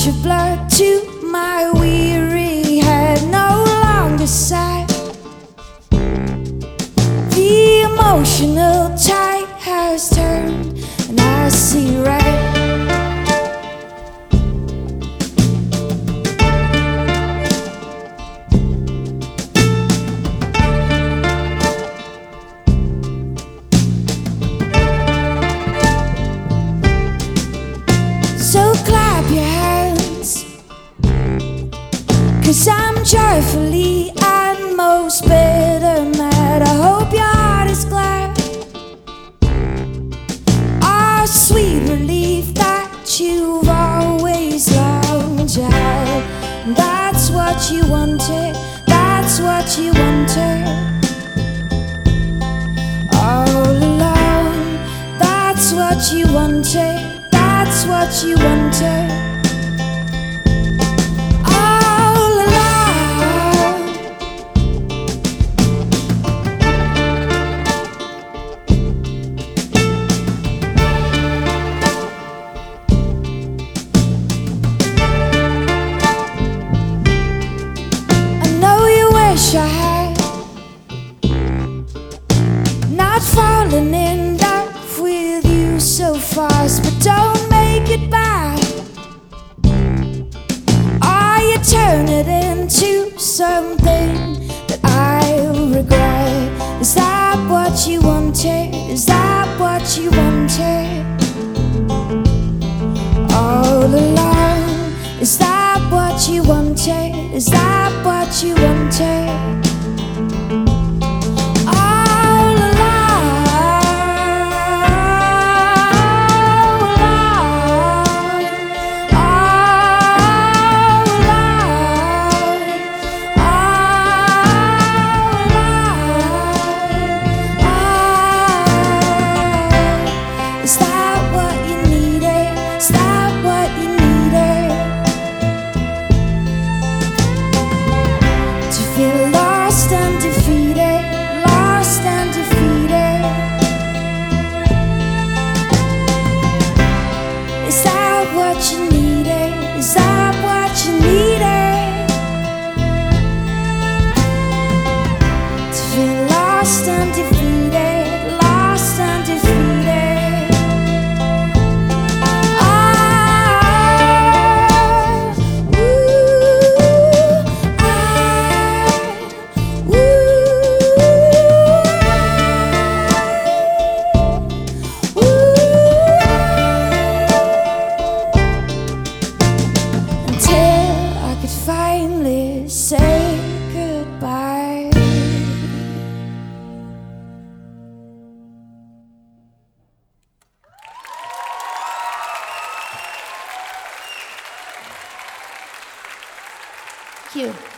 rush of blood to my weary head no longer sigh. The emotional tide has turned and I see red. So clap your hands, 'cause I'm joyfully and most bitter mad. I hope your heart is glad. A sweet relief that you've always longed to have. That's what you wanted, that's what you wanted all along. That's what you wanted, that's what you wanted all along. I know you wish I had not fallen in love with you so fast, but don't make it bad. Or you turn it into something that I'll regret. Is that what you wanted? Is that what you wanted all along? Is that what you wanted? Is that what you wanted all Is that what you needed? Is that what you needed? To feel lost and defeated, lost and defeated. Is that what you needed? Is that what you needed? To feel lost and defeated, lost and defeated. Finally say goodbye. Thank you.